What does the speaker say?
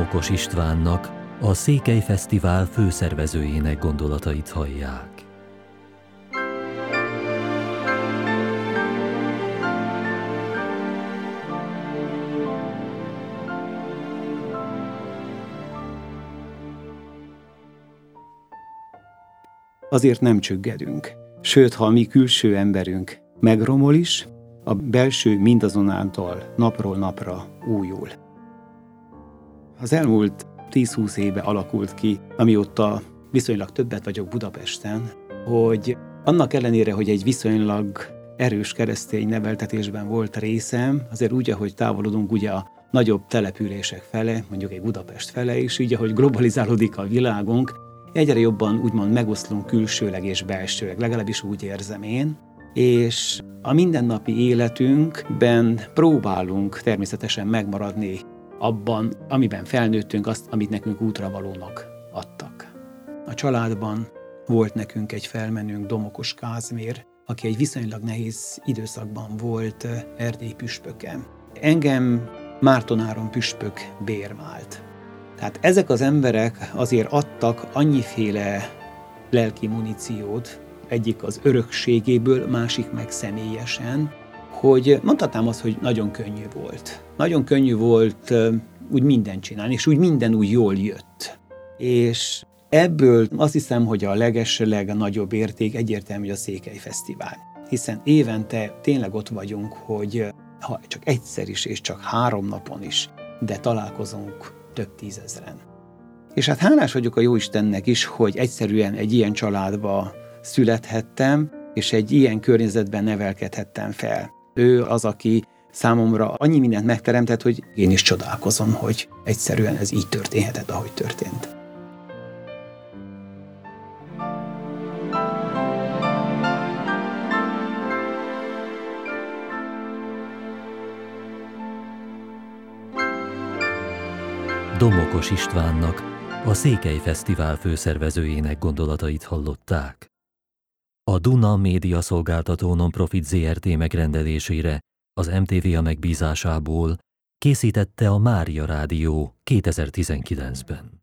Domokos Istvánnak, a Székely Fesztivál főszervezőjének gondolatait hallják. Azért nem csüggedünk. Sőt, ha a mi külső emberünk megromol is, a belső mindazonáltal napról napra újul. Az elmúlt 10-20 éve alakult ki, amióta viszonylag többet vagyok Budapesten, hogy annak ellenére, hogy egy viszonylag erős keresztény neveltetésben volt részem, azért úgy, ahogy távolodunk ugye a nagyobb települések fele, mondjuk egy Budapest fele, és így, ahogy globalizálódik a világunk, egyre jobban úgymond megoszlunk külsőleg és belsőleg, legalábbis úgy érzem én, és a mindennapi életünkben próbálunk természetesen megmaradni abban, amiben felnőttünk, azt, amit nekünk útravalónak adtak. A családban volt nekünk egy felmenőnk, Domokos Kázmér, aki egy viszonylag nehéz időszakban volt Erdély püspöke. Engem Márton Áron püspök bérvált. Tehát ezek az emberek azért adtak annyiféle lelki muníciót, egyik az örökségéből, másik meg személyesen, hogy mondhatnám azt, hogy nagyon könnyű volt. Nagyon könnyű volt úgy mindent csinálni, és úgy minden úgy jól jött. És ebből azt hiszem, hogy a legnagyobb érték egyértelmű, hogy a Székely Fesztivál. Hiszen évente tényleg ott vagyunk, hogy ha csak egyszer is, és csak 3 napon is, de találkozunk több tízezren. És hát hálás vagyok a Jóistennek is, hogy egyszerűen egy ilyen családba születhettem, és egy ilyen környezetben nevelkedhettem fel. Ő az, aki számomra annyi mindent megteremtett, hogy én is csodálkozom, hogy egyszerűen ez így történhetett, ahogy történt. Domokos Istvánnak, a Székely Fesztivál főszervezőjének gondolatait hallották. A Duna Média Szolgáltató Nonprofit Zrt. Megrendelésére az MTV megbízásából készítette a Mária Rádió 2019-ben.